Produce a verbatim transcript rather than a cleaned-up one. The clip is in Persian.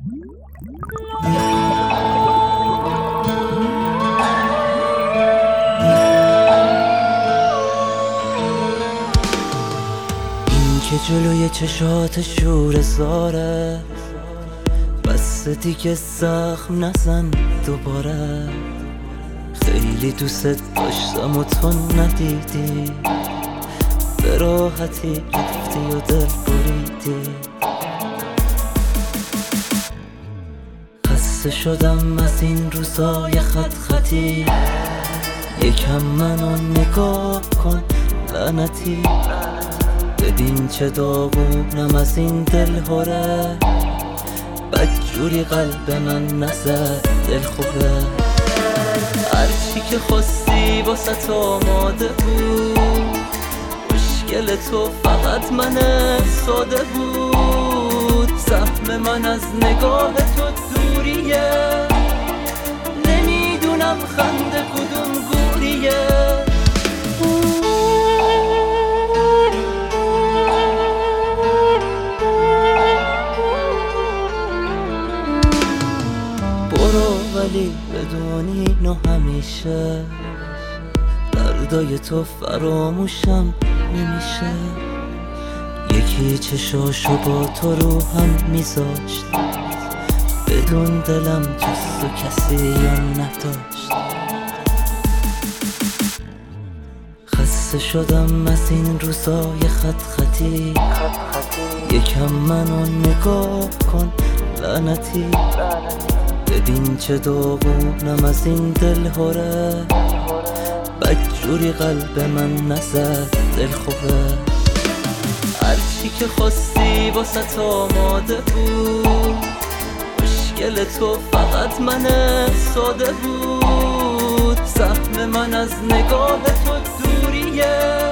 این که جلوی چشات شور زاره، بس دیگه زخم نزن دوباره. خیلی دوست داشتم و تو ندیدی، به راحتی رفتی و دل بریدی. خسته شدم از این روزای خط خطی، یکم منو نگاه کن لعنتی. ببین چه داغونم از این دل هره، بدجوری قلب من نزد دل خوبه. هرچی که خواستی واسه تو آماده بود، مشکل تو فقط من ساده بود. زخم من از نگاه تو دوریه، نمیدونم خنده کدوم گوریه. برو ولی بدونی اینو همیشه، دردای تو فراموشم نمیشه. یکی چشاشو با تو رو هم میذاشت، بدون دلم جز و کسی هم نداشت. خسته شدم از این روزای خط خطی، یکم منو نگاه کن لعنتی. ببین چه داغونم از این دل هره، بدجوری قلب من نزد دل خوبه. هرچی که خواستی واسه تو آماده بود، مشکل تو فقط من ساده بود. زخم من از نگاه تو دوریه،